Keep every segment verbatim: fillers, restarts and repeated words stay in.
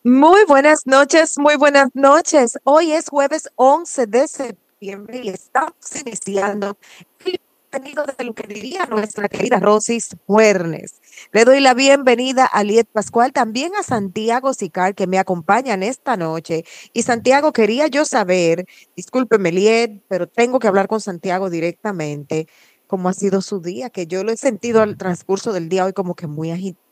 Muy buenas noches, muy buenas noches. Hoy es jueves once de septiembre y estamos iniciando el contenido de lo que diría nuestra querida Rosis Juernes. Le doy la bienvenida a Liet Pascual, también a Santiago Sicar, que me acompañan esta noche. Y Santiago, quería yo saber, discúlpeme, Liet, pero tengo que hablar con Santiago directamente, cómo ha sido su día, que yo lo he sentido al transcurso del día hoy como que muy agitado.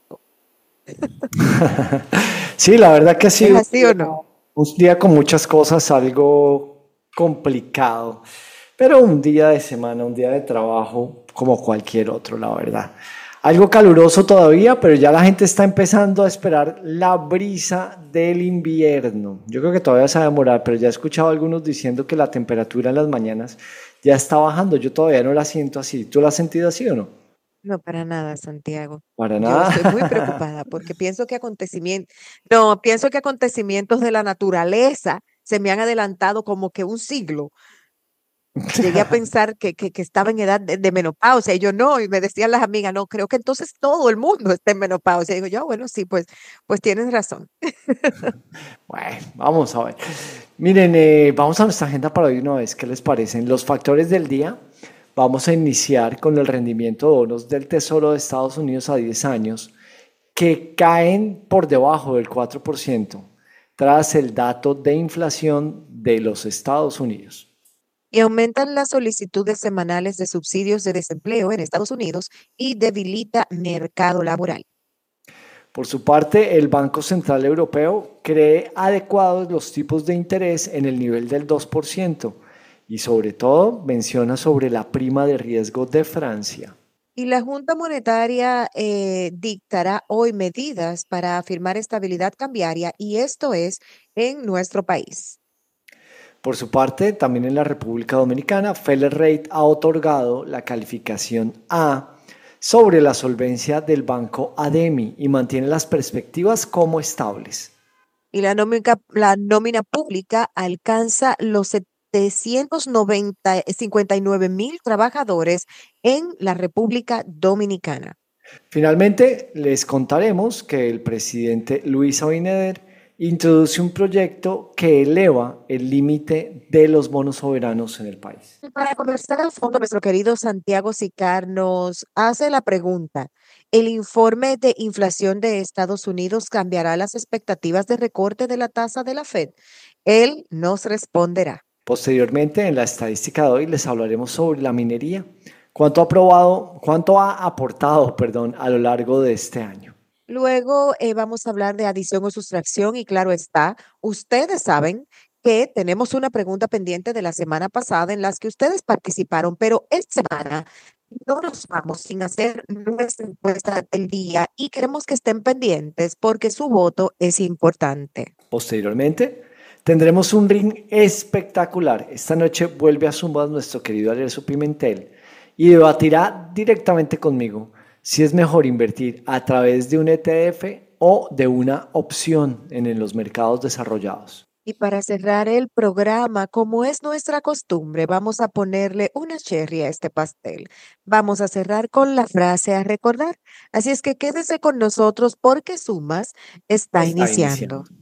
Sí, la verdad que ha ¿Es sido un así día, o no? un día con muchas cosas, algo complicado, pero un día de semana, un día de trabajo como cualquier otro, la verdad. Algo caluroso todavía, pero ya la gente está empezando a esperar la brisa del invierno. Yo creo que todavía se va a demorar, pero ya he escuchado a algunos diciendo que la temperatura en las mañanas ya está bajando. Yo todavía no la siento así. ¿Tú la has sentido así o no? No, para nada, Santiago. Para Yo estoy muy nada. preocupada porque pienso que acontecimientos, no, pienso que acontecimientos de la naturaleza se me han adelantado como que un siglo. Llegué a pensar que, que, que estaba en edad de, de menopausia y yo no, y me decían las amigas, no, creo que entonces todo el mundo está en menopausia. Y digo yo, "Ah, bueno, sí, pues, pues tienes razón." Bueno, vamos a ver. Miren, eh, vamos a nuestra agenda para hoy una vez. ¿Qué les parecen? Los factores del día. Vamos a iniciar con el rendimiento de bonos del Tesoro de Estados Unidos a diez años, que caen por debajo del cuatro por ciento tras el dato de inflación de los Estados Unidos. Y aumentan las solicitudes semanales de subsidios de desempleo en Estados Unidos y debilita mercado laboral. Por su parte, el Banco Central Europeo cree adecuados los tipos de interés en el nivel del dos por ciento y sobre todo menciona sobre la prima de riesgo de Francia. Y la Junta Monetaria eh, dictará hoy medidas para afirmar estabilidad cambiaria y esto es en nuestro país. Por su parte, también en la República Dominicana, Feller Rate ha otorgado la calificación A sobre la solvencia del banco ADEMI y mantiene las perspectivas como estables. Y la nómina, la nómina pública alcanza los setecientos noventa cincuenta y nueve mil trabajadores en la República Dominicana. Finalmente, les contaremos que el presidente Luis Abinader introduce un proyecto que eleva el límite de los bonos soberanos en el país. Y para conversar al fondo, nuestro querido Santiago Sicar nos hace la pregunta: ¿el informe de inflación de Estados Unidos cambiará las expectativas de recorte de la tasa de la Fed? Él nos responderá. Posteriormente, en la estadística de hoy, les hablaremos sobre la minería, cuánto ha probado, cuánto ha aportado, perdón, a lo largo de este año. Luego eh, vamos a hablar de adición o sustracción y claro está, ustedes saben que tenemos una pregunta pendiente de la semana pasada en las que ustedes participaron, pero esta semana no nos vamos sin hacer nuestra encuesta del día y queremos que estén pendientes porque su voto es importante. Posteriormente, tendremos un ring espectacular. Esta noche vuelve a Zumbas nuestro querido Alonso Pimentel y debatirá directamente conmigo si es mejor invertir a través de un E T F o de una opción en los mercados desarrollados. Y para cerrar el programa, como es nuestra costumbre, vamos a ponerle una cherry a este pastel. Vamos a cerrar con la frase a recordar. Así es que quédese con nosotros porque Sumas está Está iniciando. iniciando.